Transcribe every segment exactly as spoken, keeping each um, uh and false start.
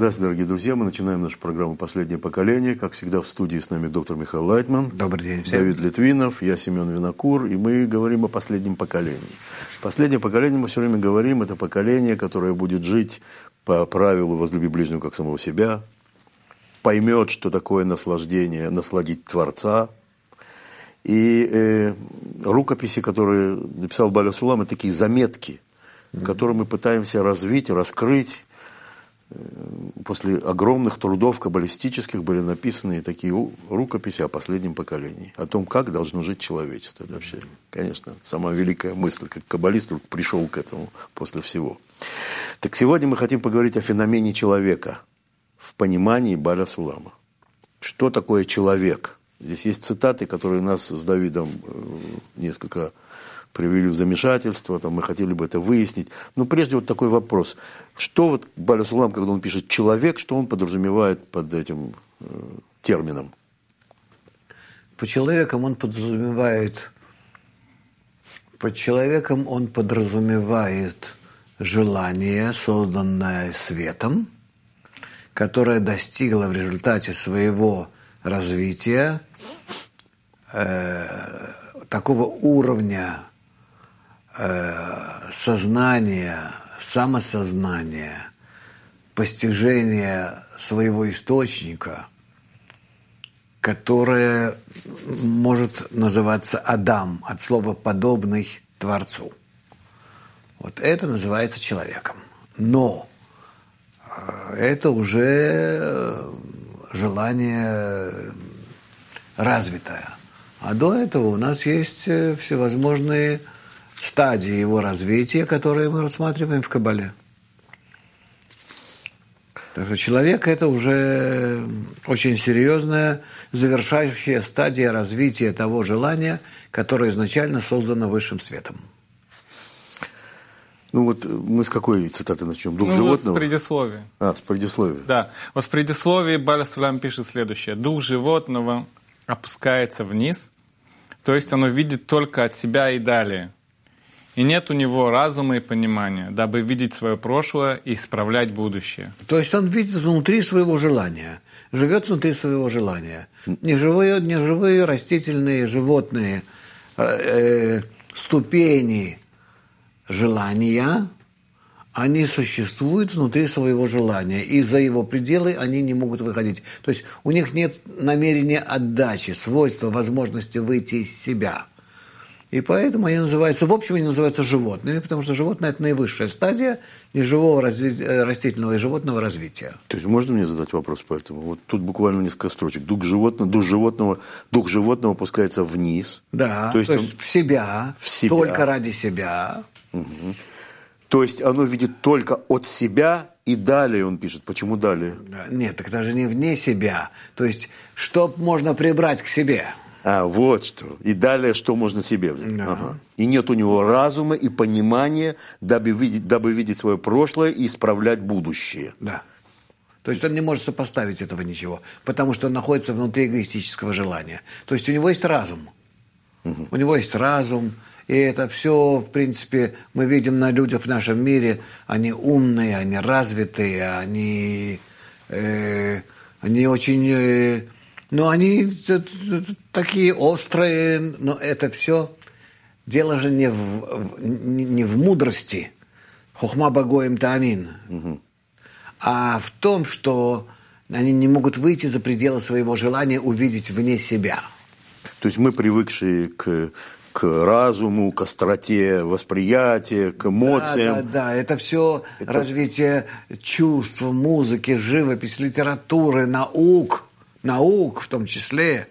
Здравствуйте, дорогие друзья. Мы начинаем нашу программу «Последнее поколение». Как всегда, в студии с нами доктор Михаил Лайтман. Добрый день всем. Давид Литвинов, я Семен Винокур, и мы говорим о последнем поколении. Последнее поколение, мы все время говорим, это поколение, которое будет жить по правилу «возлюби ближнего, как самого себя», поймет, что такое наслаждение, насладить Творца. И э, рукописи, которые написал Бааля Сулам, это такие заметки, mm-hmm. которые мы пытаемся развить, раскрыть. После огромных трудов каббалистических были написаны такие рукописи о последнем поколении, о том, как должно жить человечество. Это вообще, конечно, самая великая мысль, как каббалист пришел к этому после всего. Так сегодня мы хотим поговорить о феномене человека в понимании Бааля Сулама. Что такое человек? Здесь есть цитаты, которые нас с Давидом несколько привели в замешательство, там, мы хотели бы это выяснить. Но прежде вот такой вопрос. Что вот Бааля Сулам, когда он пишет «человек», что он подразумевает под этим э, термином? Под человеком он подразумевает, под человеком он подразумевает желание, созданное светом, которое достигло в результате своего развития э, такого уровня сознание, самосознание, постижение своего источника, которое может называться Адам, от слова «подобный Творцу». Вот это называется человеком. Но это уже желание развитое. А до этого у нас есть всевозможные стадии его развития, которые мы рассматриваем в Каббале. Так что человек – это уже очень серьезная, завершающая стадия развития того желания, которое изначально создано высшим светом. Ну вот мы с какой цитаты начнем? Дух ну, животного? Вот с предисловия. А, с предисловия. Да. Вот в предисловии Бааля Сулам пишет следующее. Дух животного опускается вниз, то есть оно видит только от себя и далее. И нет у него разума и понимания, дабы видеть свое прошлое и исправлять будущее. То есть он видит внутри своего желания, живет внутри своего желания. Неживые, неживые растительные, животные э, ступени желания, они существуют внутри своего желания, и за его пределы они не могут выходить. То есть у них нет намерения отдачи, свойства, возможности выйти из себя. И поэтому они называются, в общем, они называются животными, потому что животное – это наивысшая стадия неживого растительного и животного развития. То есть можно мне задать вопрос по этому? Вот тут буквально несколько строчек. Дух животного, дух животного, дух животного опускается вниз. Да, то есть, то есть он... в, себя, в себя, только ради себя. Угу. То есть оно видит только от себя, и далее он пишет. Почему далее? Нет, так даже не вне себя. То есть что можно прибрать к себе? А, вот что. И далее, что можно себе взять. Да. Ага. И нет у него разума и понимания, дабы видеть, дабы видеть свое прошлое и исправлять будущее. Да. То есть он не может сопоставить этого ничего, потому что он находится внутри эгоистического желания. То есть у него есть разум. Угу. У него есть разум. И это все, в принципе, мы видим на людях в нашем мире. Они умные, они развитые, они, э, они очень... Э, Но они такие острые, но это все дело же не в, не в мудрости, хохма багоим таамин, угу. а в том, что они не могут выйти за пределы своего желания увидеть вне себя. То есть мы привыкшие к, к разуму, к остроте восприятия, к эмоциям. Да, да, да. Это все это... развитие чувств, музыки, живописи, литературы, наук. Наук в том числе,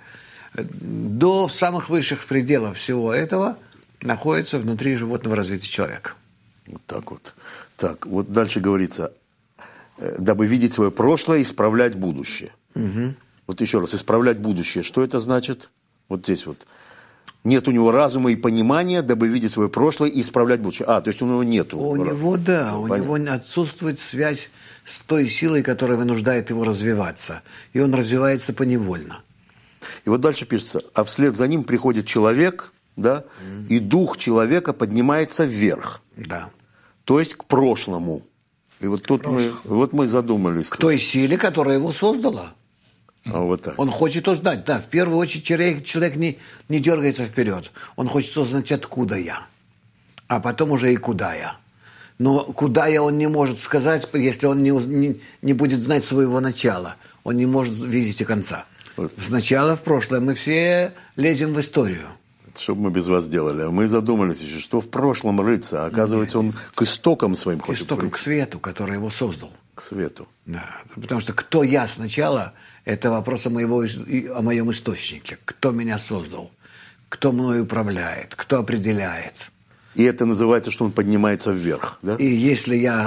до самых высших пределов всего этого находится внутри животного развития человека. Вот так вот. Так, вот дальше говорится, дабы видеть свое прошлое и исправлять будущее. Угу. Вот еще раз, исправлять будущее, что это значит? Вот здесь вот. Нет у него разума и понимания, дабы видеть свое прошлое и исправлять будущее. А, то есть у него нету. У него, да, ну, у понятно. него отсутствует связь с той силой, которая вынуждает его развиваться. И он развивается поневольно. И вот дальше пишется, а вслед за ним приходит человек, да, mm-hmm. и дух человека поднимается вверх. Да. То есть к прошлому. И вот тут мы, вот мы задумались. К той силе, которая его создала. А вот так. Он хочет узнать, да, в первую очередь человек, человек не, не дергается вперед. Он хочет узнать, откуда я, а потом уже и куда я. Но куда я он не может сказать, если он не, не, не будет знать своего начала. Он не может видеть и конца. Сначала в прошлое мы все лезем в историю. Что бы мы без вас делали? А мы задумались еще, что в прошлом рыться. А оказывается, он к истокам своим К хочет истокам, прийти. к свету, который его создал. К свету. Да, потому что кто я сначала, это вопрос о, моего, о моем источнике. Кто меня создал, кто мной управляет, кто определяет. И это называется, что он поднимается вверх, да? И если я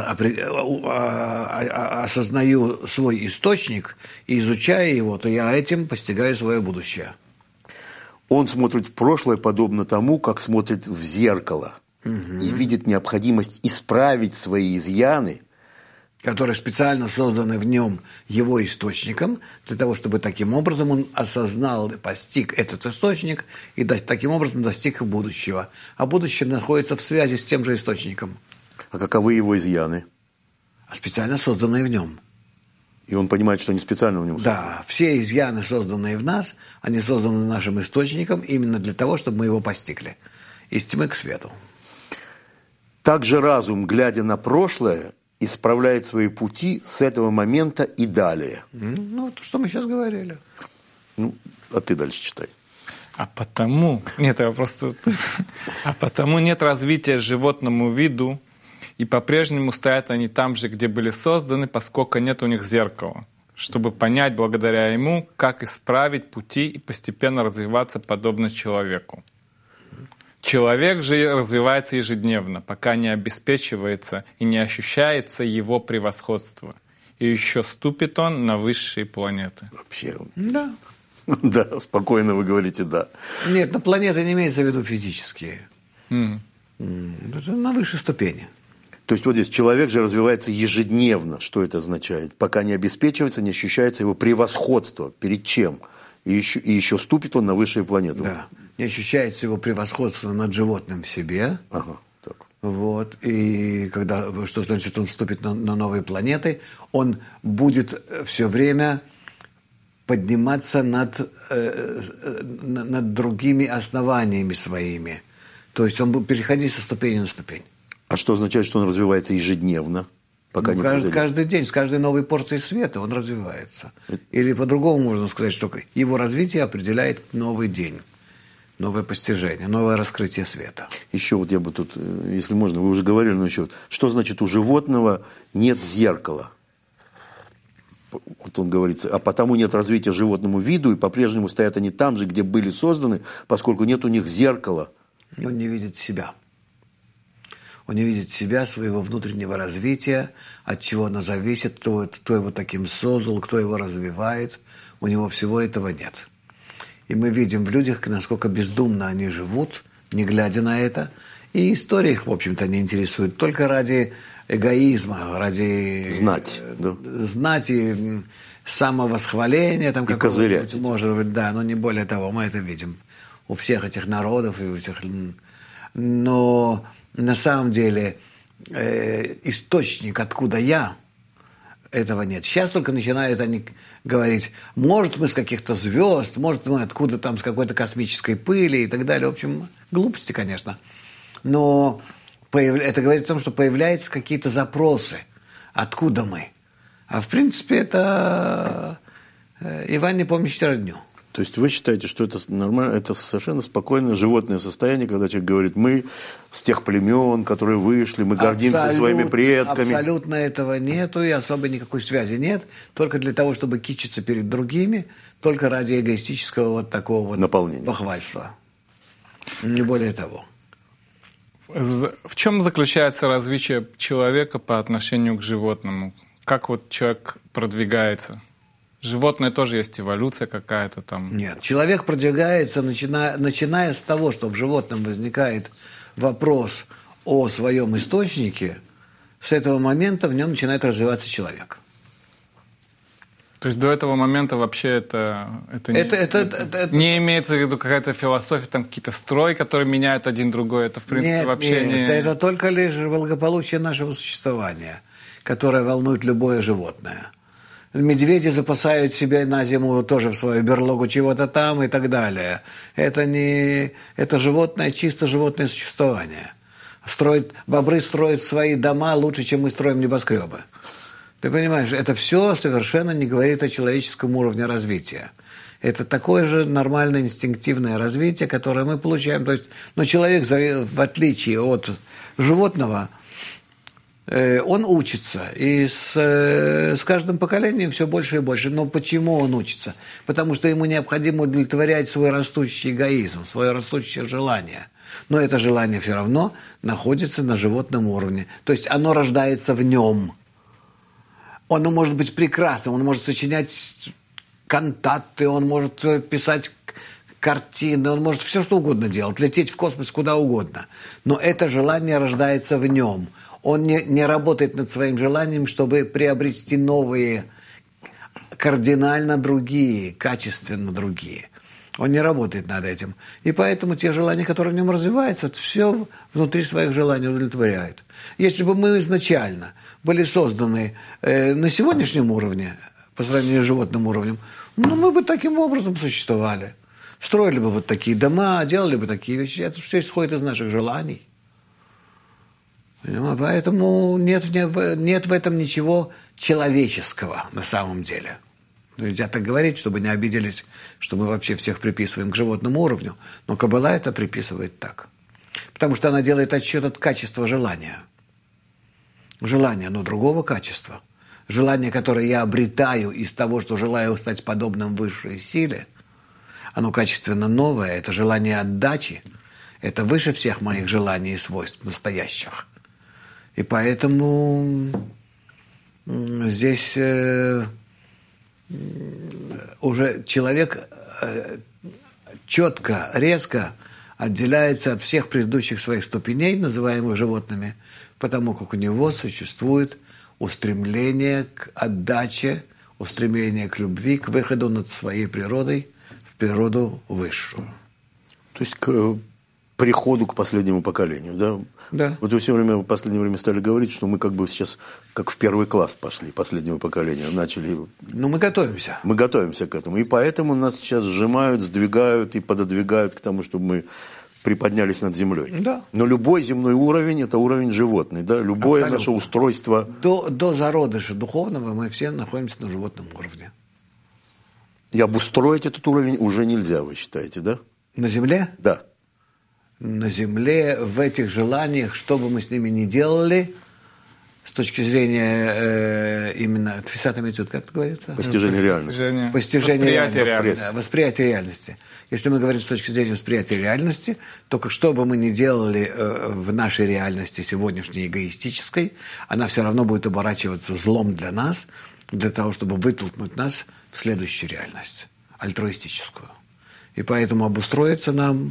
осознаю свой источник и изучаю его, то я этим постигаю свое будущее. Он смотрит в прошлое подобно тому, как смотрит в зеркало. Угу. И видит необходимость исправить свои изъяны, которые специально созданы в нем его источником, для того, чтобы таким образом он осознал, постиг этот источник и таким образом достиг будущего. А будущее находится в связи с тем же источником. А каковы его изъяны? А специально созданные в нем. И он понимает, что они специально у него созданы. Да, все изъяны, созданные в нас, они созданы нашим источником именно для того, чтобы мы его постигли. Из тьмы к свету. Также разум, глядя на прошлое, исправляет свои пути с этого момента и далее. Ну, то, что мы сейчас говорили. Ну, а ты дальше читай. А потому... Нет, я просто... А потому нет развития животному виду, и по-прежнему стоят они там же, где были созданы, поскольку нет у них зеркала, чтобы понять благодаря ему, как исправить пути и постепенно развиваться подобно человеку. Человек же развивается ежедневно, пока не обеспечивается и не ощущается его превосходство. И еще ступит он на высшие планеты. Вообще. Да. Да, спокойно вы говорите «да». Нет, на планеты не имеется в виду физические. Mm. Это на высшей ступени. То есть вот здесь человек же развивается ежедневно. Что это означает? Пока не обеспечивается, не ощущается его превосходство. Перед чем? И еще, и еще ступит он на высшие планеты. Да. Не ощущается его превосходство над животным в себе. Ага, так. Вот. И когда, что значит, он вступит на, на новые планеты, он будет все время подниматься над, э, над другими основаниями своими. То есть он будет переходить со ступени на ступень. А что означает, что он развивается ежедневно? Пока ну, не каждый, каждый день, с каждой новой порцией света он развивается. Это... Или по-другому можно сказать, что его развитие определяет новый день, новое постижение, новое раскрытие света. Еще вот я бы тут, если можно, вы уже говорили, но еще, что значит у животного нет зеркала? Вот он говорит, а потому нет развития животному виду, и по-прежнему стоят они там же, где были созданы, поскольку нет у них зеркала. Он не видит себя. Он не видит себя, своего внутреннего развития, от чего оно зависит, кто, кто его таким создал, кто его развивает. У него всего этого нет. И мы видим в людях, насколько бездумно они живут, не глядя на это. И история их, в общем-то, не интересует. Только ради эгоизма, ради... Знать. Да? Знать и самовосхваления. Там, и козырять. Может быть, да, но не более того. Мы это видим у всех этих народов. И у всех... Но на самом деле э, источник, откуда я, этого нет. Сейчас только начинают они говорить, может, мы с каких-то звезд, может, мы откуда там с какой-то космической пыли и так далее. В общем, глупости, конечно. Но появ... это говорит о том, что появляются какие-то запросы. Откуда мы? А в принципе, это Иван не помнит родню. То есть вы считаете, что это нормально, это совершенно спокойное животное состояние, когда человек говорит, мы с тех племен, которые вышли, мы гордимся Абсолют, своими предками. Абсолютно этого нету, и особо никакой связи нет. Только для того, чтобы кичиться перед другими, только ради эгоистического вот такого вот наполнения, похвальства. Не более того. В чем заключается развитие человека по отношению к животному? Как вот человек продвигается? Животное тоже есть эволюция какая-то там. Нет, человек продвигается, начиная, начиная с того, что в животном возникает вопрос о своем источнике, с этого момента в нем начинает развиваться человек. То есть до этого момента вообще это, это, не, Это, это, это, это, не имеется в виду какая-то философия, там какие-то строи, которые меняют один другой. Это, в принципе, нет, вообще нет, не... это только лишь благополучие нашего существования, которое волнует любое животное. Медведи запасают себе на зиму тоже в свою берлогу чего-то там и так далее. Это не... Это животное, чисто животное существование. Строят, бобры строят свои дома лучше, чем мы строим небоскребы. Ты понимаешь, это все совершенно не говорит о человеческом уровне развития. Это такое же нормальное инстинктивное развитие, которое мы получаем. То есть, но человек, в отличие от животного, он учится. И с, с каждым поколением все больше и больше. Но почему он учится? Потому что ему необходимо удовлетворять свой растущий эгоизм, свое растущее желание. Но это желание все равно находится на животном уровне. То есть оно рождается в нем. Оно может быть прекрасным, он может сочинять кантаты, он может писать картины, он может все что угодно делать, лететь в космос куда угодно. Но это желание рождается в нем. Он не, не работает над своим желанием, чтобы приобрести новые, кардинально другие, качественно другие. Он не работает над этим. И поэтому те желания, которые в нем развиваются, все внутри своих желаний удовлетворяет. Если бы мы изначально были созданы э, на сегодняшнем уровне, по сравнению с животным уровнем, ну, мы бы таким образом существовали. Строили бы вот такие дома, делали бы такие вещи. Это все исходит из наших желаний. Понимаете? Поэтому нет в, нет в этом ничего человеческого на самом деле. Нельзя так говорить, чтобы не обиделись, что мы вообще всех приписываем к животному уровню. Но Каббала это приписывает так. Потому что она делает отсчет от качества желания. Желание, но другого качества. Желание, которое я обретаю из того, что желаю стать подобным высшей силе, оно качественно новое, это желание отдачи, это выше всех моих желаний и свойств настоящих. И поэтому здесь э, уже человек э, четко, резко отделяется от всех предыдущих своих ступеней, называемых животными, потому как у него существует устремление к отдаче, устремление к любви, к выходу над своей природой в природу высшую. То есть к приходу к последнему поколению, да? Да. Вот вы все время, в последнее время стали говорить, что мы как бы сейчас как в первый класс пошли, последнего поколения, начали... Ну, мы готовимся. Мы готовимся к этому. И поэтому нас сейчас сжимают, сдвигают и пододвигают к тому, чтобы мы приподнялись над землей. Да. Но любой земной уровень – это уровень животный, да? Любое Абсолютно. наше устройство… До, до зародыша духовного мы все находимся на животном уровне. И обустроить этот уровень уже нельзя, вы считаете, да? На земле? Да. На земле, в этих желаниях, что бы мы с ними ни делали, с точки зрения э, именно тфисат хамицут, как это говорится? Постижение реальности. Постижение, Постижение восприятие реальности. реальности. Да, восприятие реальности. Если мы говорим с точки зрения восприятия реальности, то как что бы мы ни делали э, в нашей реальности сегодняшней эгоистической, она все равно будет оборачиваться злом для нас, для того, чтобы вытолкнуть нас в следующую реальность, альтруистическую. И поэтому обустроиться нам...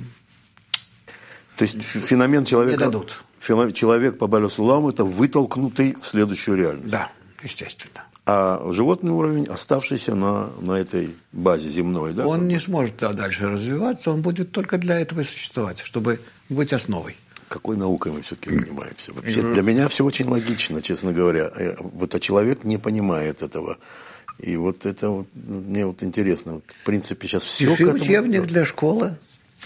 То есть феномен человека, не дадут. Человек по Баалю Сулам – это вытолкнутый в следующую реальность. Да, естественно. А животный уровень, оставшийся на, на этой базе земной, да? Он не сможет дальше развиваться, он будет только для этого существовать, чтобы быть основой. Какой наукой мы все-таки занимаемся? Вообще, для меня все очень логично, честно говоря. Вот, а человек не понимает этого. И вот это вот, мне вот интересно. Вот, в принципе, сейчас все Пиши к этому... учебник для школы.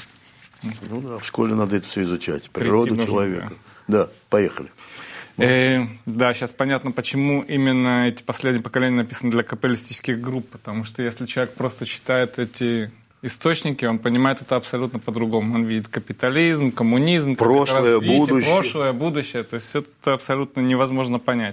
Ну да, в школе надо это все изучать. Природу Прийти человека. нужно, Да, поехали. Э, да, сейчас понятно, почему именно эти последние поколения написаны для капиталистических групп, потому что если человек просто читает эти источники, он понимает это абсолютно по-другому. Он видит капитализм, коммунизм, прошлое, будущее. прошлое, будущее. То есть это абсолютно невозможно понять.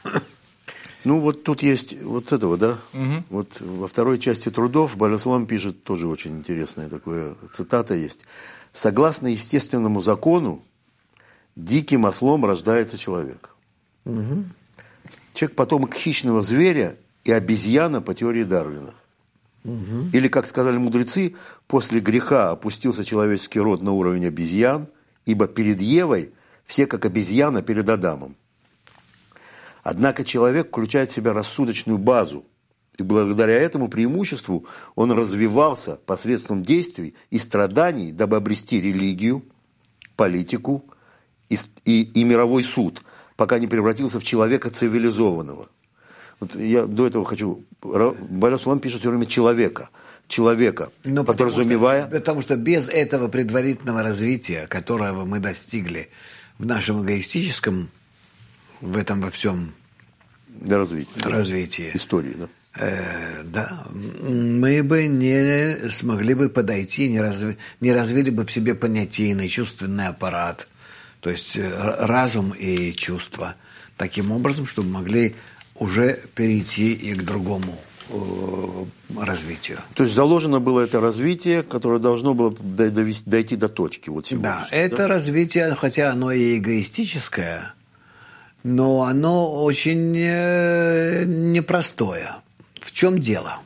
Ну, вот тут есть вот с этого, да? Угу. Вот во второй части трудов Бааль Сулам пишет, тоже очень интересная такая цитата есть. «Согласно естественному закону, диким ослом рождается человек. Угу. Человек потомок хищного зверя и обезьяна по теории Дарвина. Угу. Или, как сказали мудрецы, после греха опустился человеческий род на уровень обезьян, ибо перед Евой все как обезьяна перед Адамом. Однако человек включает в себя рассудочную базу И благодаря этому преимуществу он развивался посредством действий и страданий, дабы обрести религию, политику и, и, и мировой суд, пока не превратился в человека цивилизованного. Вот я до этого хочу... Баля-Сулам пишет все время «человека». Человека, Но подразумевая... Потому что, потому что без этого предварительного развития, которого мы достигли в нашем эгоистическом, в этом во всем развитии, развитии, истории, да? Э, да, мы бы не смогли бы подойти, не, разви, не развили бы в себе понятийный, чувственный аппарат, то есть разум и чувства, таким образом, чтобы могли уже перейти и к другому развитию. То есть заложено было это развитие, которое должно было дойти до точки. Вот да, это да? развитие, хотя оно и эгоистическое, но оно очень непростое. В чем дело?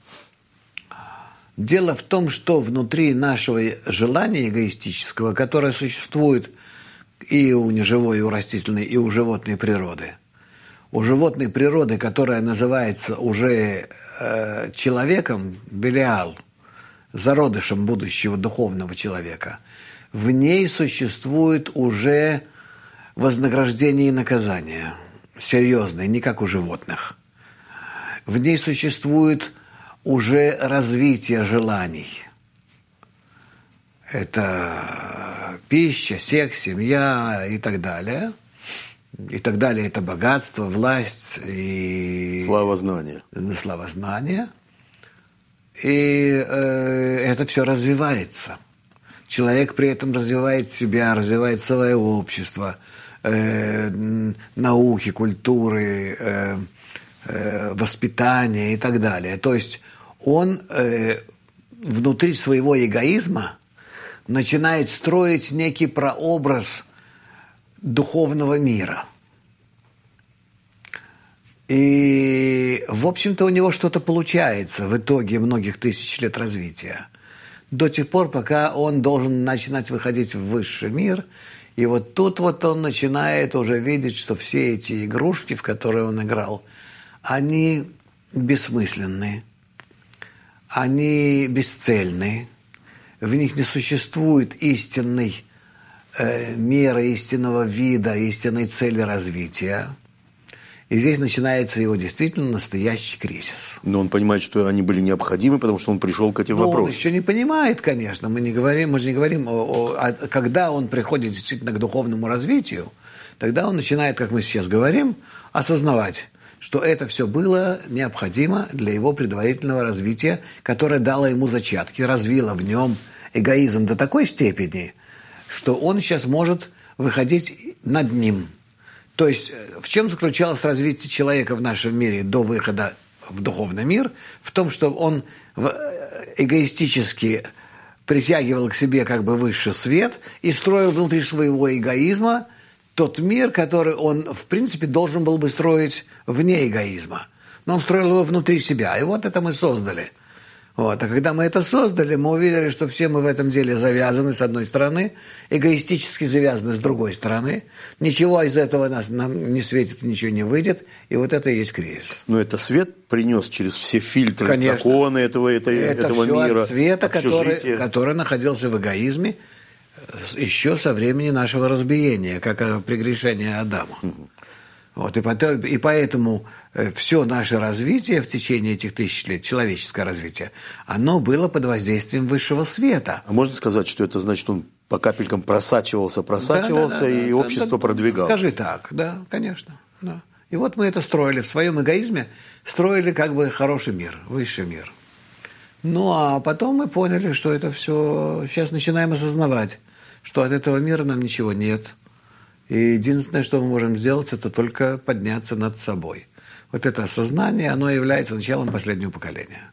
Дело в том, что внутри нашего желания эгоистического, которое существует и у неживой, и у растительной, и у животной природы, у животной природы, которая называется уже э, человеком, Белиал, зародышем будущего духовного человека, в ней существует уже вознаграждение и наказание, серьезное, не как у животных. В ней существует уже развитие желаний. Это пища, секс, семья и так далее. И так далее, это богатство, власть и... Славознание. Славознание. И э, это все развивается. Человек при этом развивает себя, развивает свое общество, э, науки, культуры, э, э, воспитание и так далее. То есть он э, внутри своего эгоизма начинает строить некий прообраз духовного мира. И, в общем-то, у него что-то получается в итоге многих тысяч лет развития. До тех пор, пока он должен начинать выходить в высший мир, и вот тут вот он начинает уже видеть, что все эти игрушки, в которые он играл, они бессмысленны, они бесцельны, в них не существует истинной меры, истинного вида, истинной цели развития. И здесь начинается его действительно настоящий кризис. Но он понимает, что они были необходимы, потому что он пришел к этим Но вопросам. Он еще не понимает, конечно. Мы, не говорим, мы же не говорим, о, о, о, когда он приходит действительно к духовному развитию, тогда он начинает, как мы сейчас говорим, осознавать, что это все было необходимо для его предварительного развития, которое дало ему зачатки, развило в нем эгоизм до такой степени, что он сейчас может выходить над ним. То есть в чем заключалось развитие человека в нашем мире до выхода в духовный мир? В том, что он эгоистически притягивал к себе как бы высший свет и строил внутри своего эгоизма тот мир, который он, в принципе, должен был бы строить вне эгоизма. Но он строил его внутри себя. И вот это мы создали. Вот. А когда мы это создали, мы увидели, что все мы в этом деле завязаны с одной стороны, эгоистически завязаны с другой стороны. Ничего из этого нас, нам не светит, ничего не выйдет. И вот это и есть кризис. Но это свет принес через все фильтры, Конечно. Законы этого, это, это этого все мира. От света, который, который находился в эгоизме еще со времени нашего разбиения, как прегрешение Адама. Угу. Вот, и, потом, и поэтому все наше развитие в течение этих тысяч лет, человеческое развитие, оно было под воздействием высшего света. А можно сказать, что это значит, он по капелькам просачивался, просачивался, да, да, да, и да, общество да, продвигалось? Скажи так, да, конечно. Да. И вот мы это строили в своем эгоизме, строили как бы хороший мир, высший мир. Ну, а потом мы поняли, что это все... Сейчас начинаем осознавать, что от этого мира нам ничего нет. И единственное, что мы можем сделать, это только подняться над собой. Вот это осознание, оно является началом последнего поколения.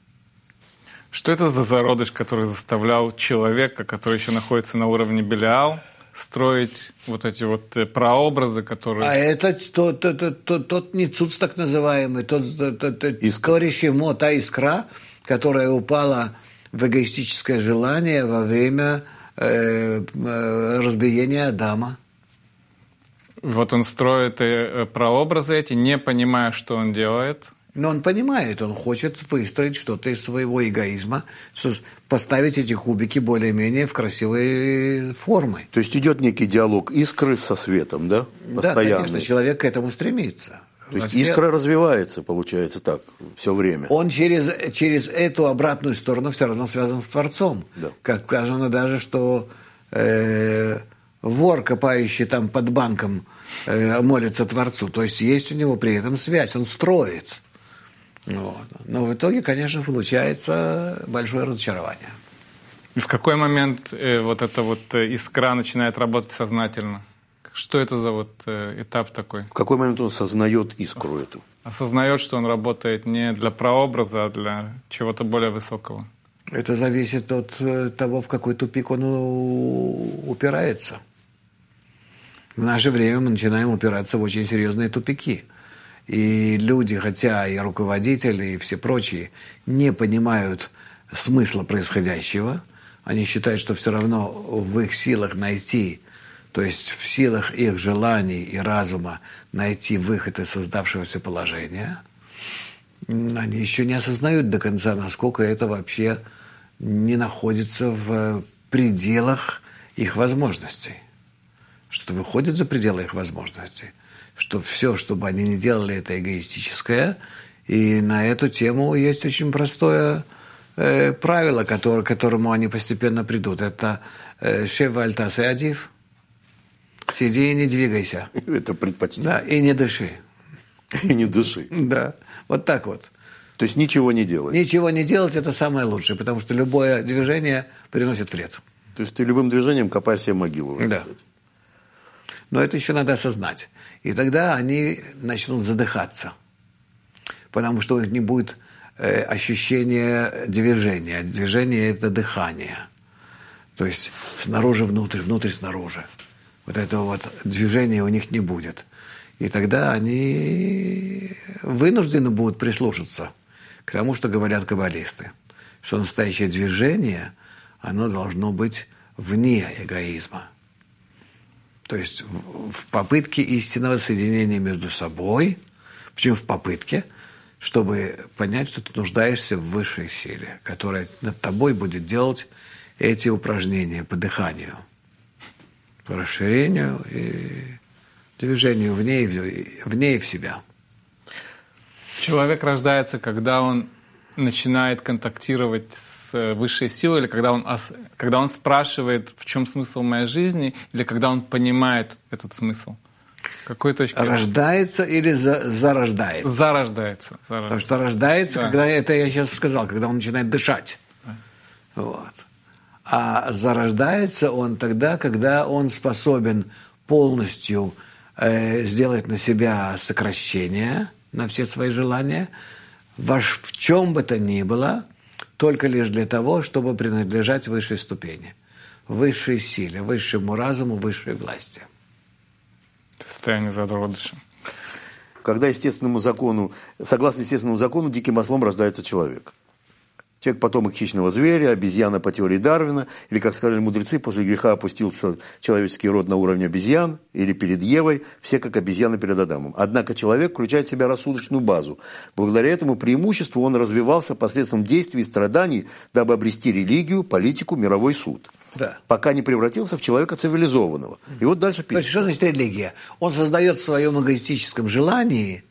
Что это за зародыш, который заставлял человека, который еще находится на уровне Белиал, строить вот эти вот прообразы, которые... А это тот, тот, тот, тот, тот ницуц так называемый, тот, тот, тот, тот искорищемо, та искра, которая упала в эгоистическое желание во время э, э, разбиения Адама. Вот он строит прообразы эти, не понимая, что он делает, Но он понимает, он хочет выстроить что-то из своего эгоизма, поставить эти кубики более-менее в красивые формы. То есть идет некий диалог искры со светом, да? Постоянный. Да, конечно, человек к этому стремится. То есть искра развивается, получается так, все время. Он через, через эту обратную сторону все равно связан с Творцом. Да. Как сказано даже, что э, вор, копающий там под банком, э, молится Творцу. То есть есть у него при этом связь, он строит. Вот. Но в итоге, конечно, получается большое разочарование. И в какой момент э, вот эта вот э, искра начинает работать сознательно? Что это за вот э, этап такой? В какой момент он осознает искру эту? Осознает, что он работает не для прообраза, а для чего-то более высокого. Это зависит от того, в какой тупик он упирается. В наше время мы начинаем упираться в очень серьезные тупики. И люди, хотя и руководители, и все прочие, не понимают смысла происходящего. Они считают, что все равно в их силах найти, то есть в силах их желаний и разума найти выход из создавшегося положения. Они еще не осознают до конца, насколько это вообще не находится в пределах их возможностей. Что выходит за пределы их возможностей. Что все, что бы они ни делали, это эгоистическое. И на эту тему есть очень простое э, правило, которое, к которому они постепенно придут. Это «Шев вальтас и адив». Сиди и не двигайся. Это предпочтение. Да, и не дыши. И не дыши. Да, вот так вот. То есть ничего не делать. Ничего не делать – это самое лучшее, потому что любое движение приносит вред. То есть ты любым движением копаешь себе могилу. Да. Но это еще надо осознать. И тогда они начнут задыхаться. Потому что у них не будет э, ощущения движения. Движение – это дыхание. То есть снаружи внутрь, внутрь снаружи. Вот этого вот движения у них не будет. И тогда они вынуждены будут прислушаться к тому, что говорят каббалисты. Что настоящее движение, оно должно быть вне эгоизма. То есть в попытке истинного соединения между собой, почему в попытке, чтобы понять, что ты нуждаешься в высшей силе, которая над тобой будет делать эти упражнения по дыханию, по расширению и движению в ней, в ней и в себя. Человек рождается, когда он начинает контактировать с высшей силой, или когда он, когда он спрашивает, в чем смысл моей жизни, или когда он понимает этот смысл. Какой точки? Рождается или за, зарождается? Зарождается. зарождается. Потому что рождается, да. Когда, это я сейчас сказал, когда он начинает дышать. Да. Вот. А зарождается он тогда, когда он способен полностью э, сделать на себя сокращение, на все свои желания, во, в чем бы то ни было, только лишь для того, чтобы принадлежать высшей ступени, высшей силе, высшему разуму, высшей власти. Состояние зародыша. Когда естественному закону, согласно естественному закону, диким ослом рождается человек. Человек потомок хищного зверя, обезьяна по теории Дарвина, или, как сказали мудрецы, после греха опустился человеческий род на уровне обезьян, или перед Евой, все как обезьяны перед Адамом. Однако человек включает в себя рассудочную базу. Благодаря этому преимуществу он развивался посредством действий и страданий, дабы обрести религию, политику, мировой суд. Да. Пока не превратился в человека цивилизованного. И вот дальше пишет. То есть, что значит религия? Он создает в своем эгоистическом желании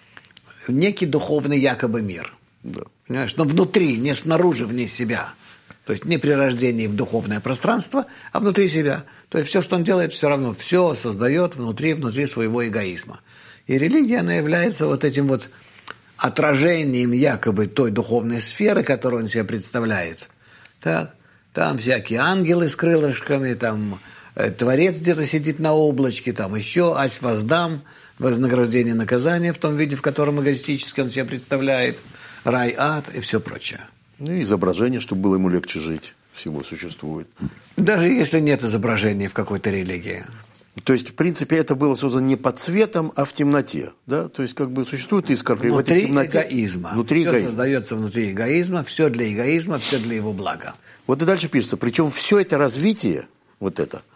некий духовный якобы мир. Да. Понимаешь? Но внутри, не снаружи, вне себя. То есть не при рождении в духовное пространство, а внутри себя. То есть все, что он делает, все равно все создает внутри, внутри своего эгоизма. И религия, она является вот этим вот отражением якобы той духовной сферы, которую он себе представляет. Так? Там всякие ангелы с крылышками, там э, Творец где-то сидит на облачке, там еще ась воздам, вознаграждение, наказание в том виде, в котором эгоистически он себе представляет, рай, ад и все прочее. Ну и изображение, чтобы было ему легче жить, всего существует. Даже если нет изображений в какой-то религии. То есть, в принципе, это было создано не под светом, а в темноте. Да? То есть, как бы существует искра в этой темноте. Эгоизма. Внутри все эгоизма. Создается внутри эгоизма, все для эгоизма, все для его блага. Вот и дальше пишется. Причем все это развитие, вот это,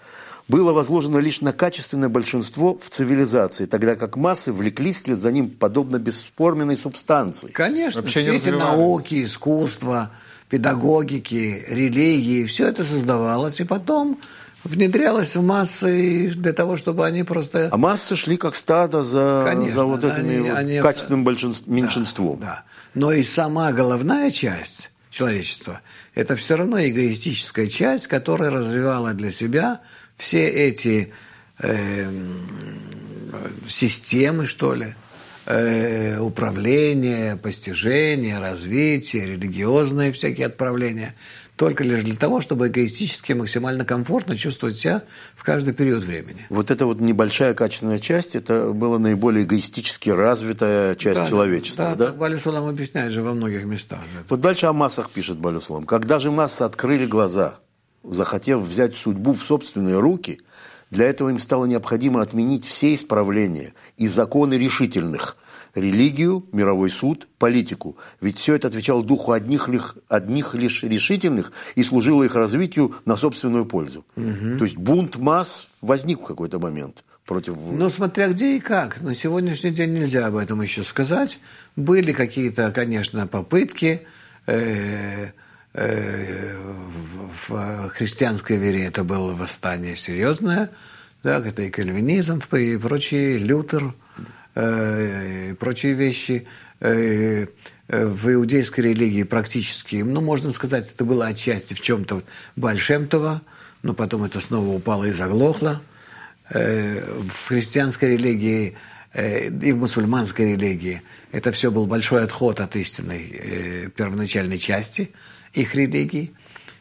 было возложено лишь на качественное большинство в цивилизации, тогда как массы влеклись вслед за ним подобно бесформенной субстанции. Конечно, Вообще все не эти развивались. науки, искусство, педагогики, религии, все это создавалось, и потом внедрялось в массы для того, чтобы они просто... А массы шли как стадо за, Конечно, за вот да, этими они- вот они- качественным большинств- меньшинством. Да, да. Но и сама головная часть человечества – это все равно эгоистическая часть, которая развивала для себя все эти э, системы, что ли, э, управления, постижения, развития, религиозные всякие отправления, только лишь для того, чтобы эгоистически максимально комфортно чувствовать себя в каждый период времени. Вот эта вот небольшая качественная часть, это была наиболее эгоистически развитая часть Да, человечества. Да, Да? так Баля Сулам объясняет же во многих местах. Да. Вот дальше о массах пишет Балюслам. Когда же массы открыли глаза, захотев взять судьбу в собственные руки, для этого им стало необходимо отменить все исправления и законы решительных – религию, мировой суд, политику. Ведь все это отвечало духу одних лишь, одних лишь решительных и служило их развитию на собственную пользу. Угу. То есть бунт масс возник в какой-то момент против... Ну, смотря где и как. На сегодняшний день нельзя об этом еще сказать. Были какие-то, конечно, попытки. Э, э, в, в христианской вере это было восстание серьезное. Так, это и кальвинизм, и прочие, Лютер, э, и прочие вещи. Э, в иудейской религии практически, ну, можно сказать, это было отчасти в чем-то Бааль Шем Това, но потом это снова упало и заглохло. В христианской религии и в мусульманской религии это все был большой отход от истинной первоначальной части их религий.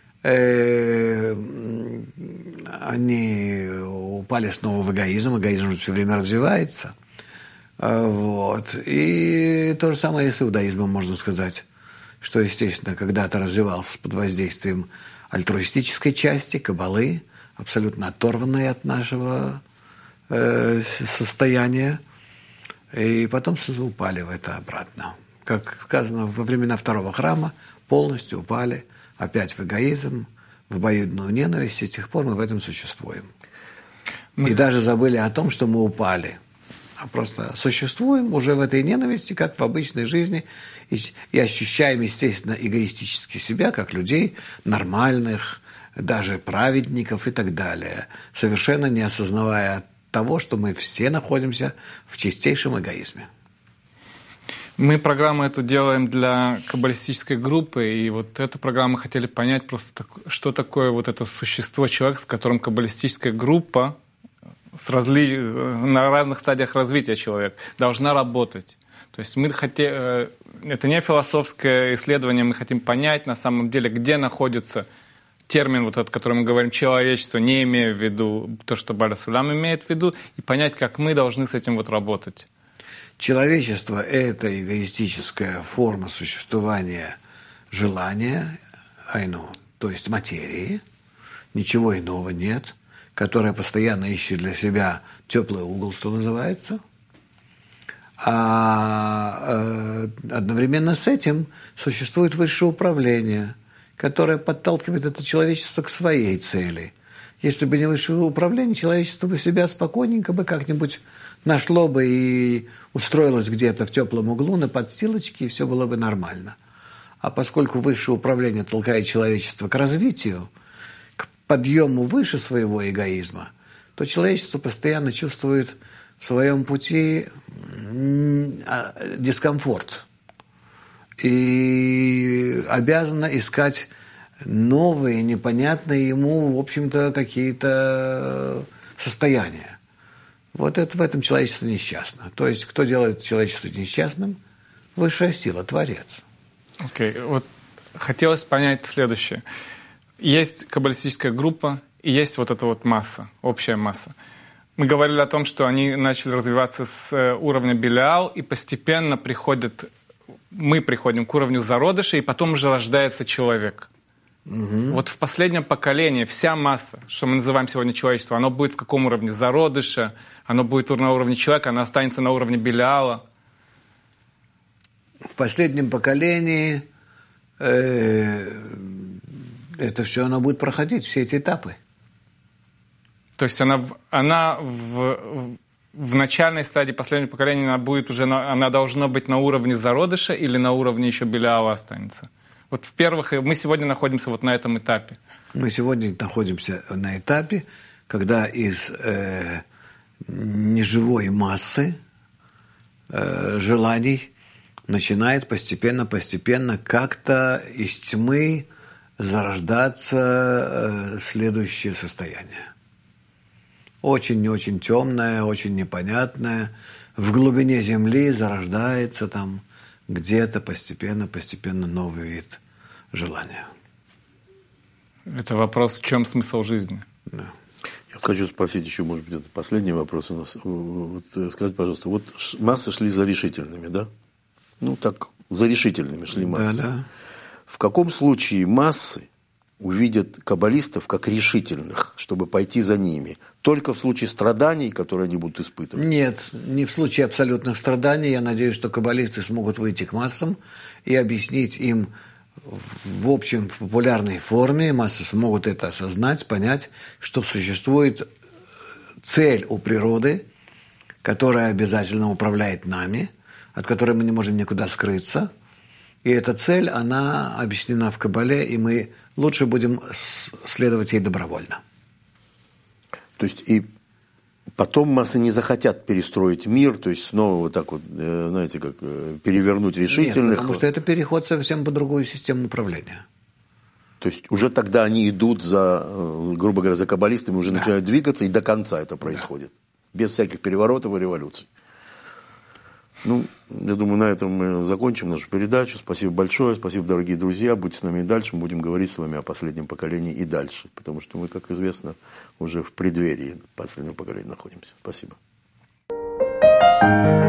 Они упали снова в эгоизм, эгоизм все время развивается. Вот. И то же самое и с иудаизмом, можно сказать, что, естественно, когда-то развивался под воздействием альтруистической части, каббалы, абсолютно оторванные от нашего э, состояния, и потом упали в это обратно. Как сказано, во времена второго храма полностью упали опять в эгоизм, в обоюдную ненависть, и с тех пор мы в этом существуем. Мы... И даже забыли о том, что мы упали, а просто существуем уже в этой ненависти, как в обычной жизни, и, и ощущаем, естественно, эгоистически себя, как людей нормальных, даже праведников и так далее, совершенно не осознавая того, что мы все находимся в чистейшем эгоизме. Мы программу эту делаем для каббалистической группы, и вот эту программу мы хотели понять просто, что такое вот это существо человека, с которым каббалистическая группа с разли... на разных стадиях развития человека должна работать. То есть мы хотим... Это не философское исследование, мы хотим понять на самом деле, где находится термин, вот этот, который мы говорим, человечество, не имея в виду то, что Бааль Сулам имеет в виду, и понять, как мы должны с этим вот работать. Человечество – это эгоистическая форма существования желания, айну, то есть материи, ничего иного нет, которая постоянно ищет для себя теплый угол, что называется. А э, одновременно с этим существует высшее управление, которое подталкивает это человечество к своей цели. Если бы не высшее управление, человечество бы себя спокойненько бы как-нибудь нашло бы и устроилось где-то в теплом углу на подстилочке, и все было бы нормально. А поскольку высшее управление толкает человечество к развитию, к подъему выше своего эгоизма, то человечество постоянно чувствует в своем пути дискомфорт и обязано искать новые, непонятные ему, в общем-то, какие-то состояния. Вот это в этом человечество несчастно. То есть, кто делает человечество несчастным? Высшая сила, Творец. Окей, okay. Вот хотелось понять следующее. Есть каббалистическая группа, и есть вот эта вот масса, общая масса. Мы говорили о том, что они начали развиваться с уровня Белиал, и постепенно приходят, мы приходим к уровню зародыша, и потом уже рождается человек. Угу. Вот в последнем поколении вся масса, что мы называем сегодня человечество, оно будет в каком уровне зародыша, оно будет на уровне человека, оно останется на уровне Белиала. В последнем поколении э, это все оно будет проходить, все эти этапы. То есть она, она в, в начальной стадии последнего поколения она будет уже, на, она должна быть на уровне зародыша или на уровне еще Беляава останется? Вот в первых, мы сегодня находимся вот на этом этапе. Мы сегодня находимся на этапе, когда из э, неживой массы э, желаний начинает постепенно-постепенно как-то из тьмы зарождаться э, следующее состояние. Очень-очень темное, очень непонятное. В глубине земли зарождается там где-то постепенно-постепенно новый вид желания. Это вопрос, в чем смысл жизни? Да. Я хочу спросить еще, может быть, это последний вопрос у нас. Вот, скажите, пожалуйста, вот массы шли за решительными, да? Ну, так, за решительными шли массы. Да, да. В каком случае массы увидят каббалистов как решительных, чтобы пойти за ними? Только в случае страданий, которые они будут испытывать? Нет, не в случае абсолютных страданий. Я надеюсь, что каббалисты смогут выйти к массам и объяснить им в общем, в популярной форме, массы смогут это осознать, понять, что существует цель у природы, которая обязательно управляет нами, от которой мы не можем никуда скрыться. И эта цель, она объяснена в Кабале, и мы лучше будем следовать ей добровольно. То есть и потом массы не захотят перестроить мир, то есть снова вот так вот, знаете, как перевернуть решительных. Нет, потому что это переход совсем по другую систему управления. То есть уже тогда они идут за, грубо говоря, за каббалистами, уже да. начинают двигаться, и до конца это происходит. Да. Без всяких переворотов и революций. Ну, я думаю, на этом мы закончим нашу передачу. Спасибо большое, спасибо, дорогие друзья. Будьте с нами и дальше. Мы будем говорить с вами о последнем поколении и дальше. Потому что мы, как известно, уже в преддверии последнего поколения находимся. Спасибо.